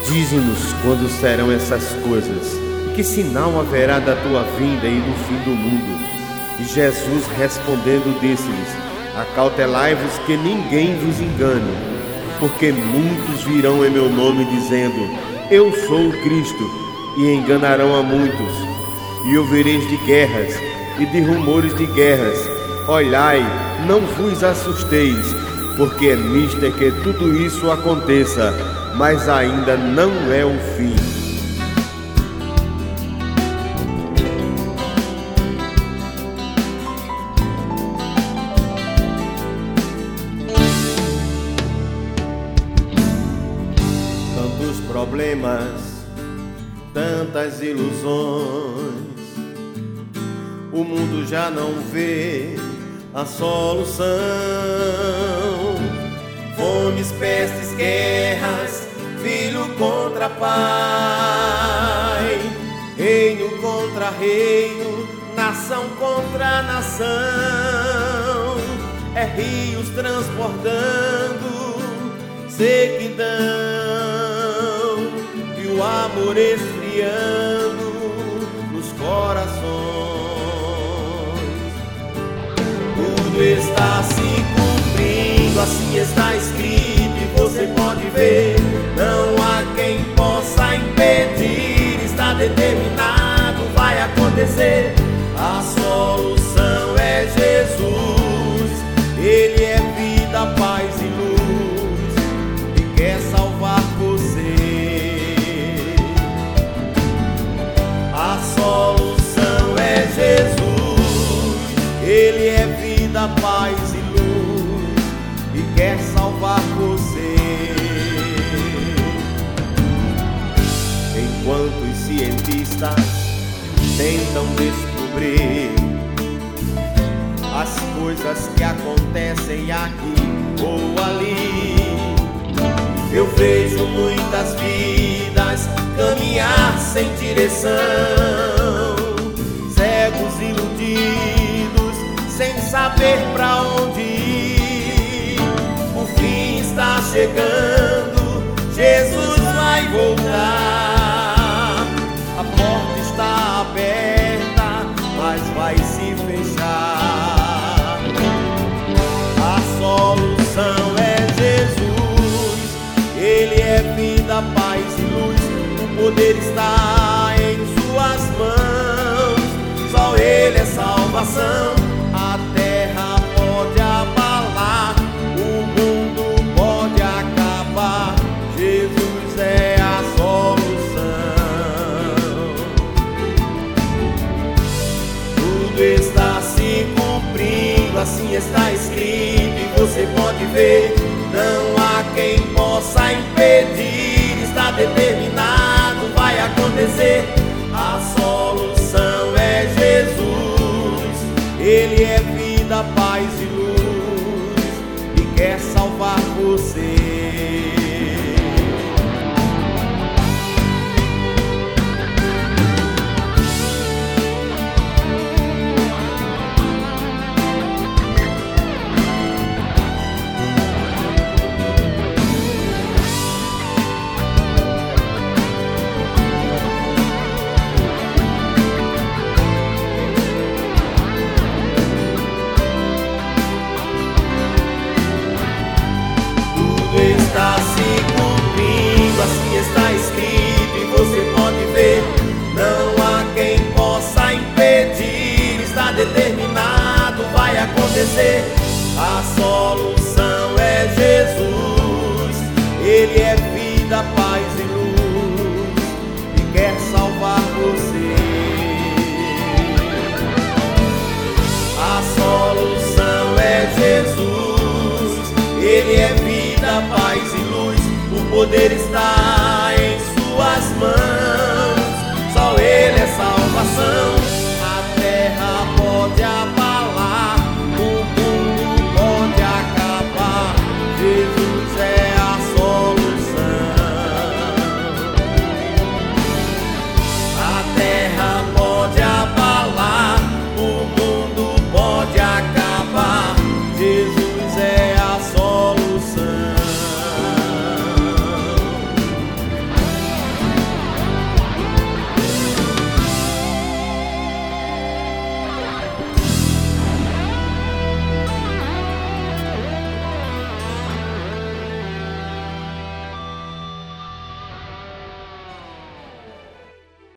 Dize-nos quando serão essas coisas, e que sinal haverá da tua vinda e do fim do mundo. E Jesus respondendo disse-lhes: acautelai-vos que ninguém vos engane, porque muitos virão em meu nome dizendo: eu sou o Cristo, e enganarão a muitos. E ouvireis de guerras e de rumores de guerras. Olhai, não vos assusteis, porque é mister que tudo isso aconteça, mas ainda não é o fim. Tantos problemas, tantas ilusões, o mundo já não vê a solução. Fomes, pestes, guerras, filho contra pai, reino contra reino, nação contra nação. É rios transbordando, sequidão, e o amor esfriando nos corações. Tudo está se cumprindo, assim está escrito e você pode ver. Não há quem possa impedir, está determinado, vai acontecer. A solução é Jesus, Ele é vida, paz e luz, e quer salvar você. A solução é Jesus, Ele é vida, paz e luz, e quer salvar você. Enquanto os cientistas tentam descobrir as coisas que acontecem aqui ou ali, eu vejo muitas vidas caminhar sem direção, cegos iludidos, sem saber pra onde ir. O fim está chegando, Jesus vai voltar. A porta está aberta, mas vai se fechar. A solução é Jesus, Ele é vida, paz e luz. O poder está em suas mãos, só Ele é salvação. A terra pode abalar, o mundo pode acabar, Jesus é a solução. Tudo está se cumprindo, assim está escrito e você pode ver. Não há quem possa impedir, está determinado, vai acontecer. A solução é Jesus, Ele é vida, paz e luz, e quer salvar você. Está se cumprindo, assim está escrito e você pode ver. Não há quem possa impedir, está determinado, vai acontecer. A solução é Jesus, Ele é vida, paz e luz, e quer salvar você. A solução é Jesus, Ele é vida, paz e luz, o poder está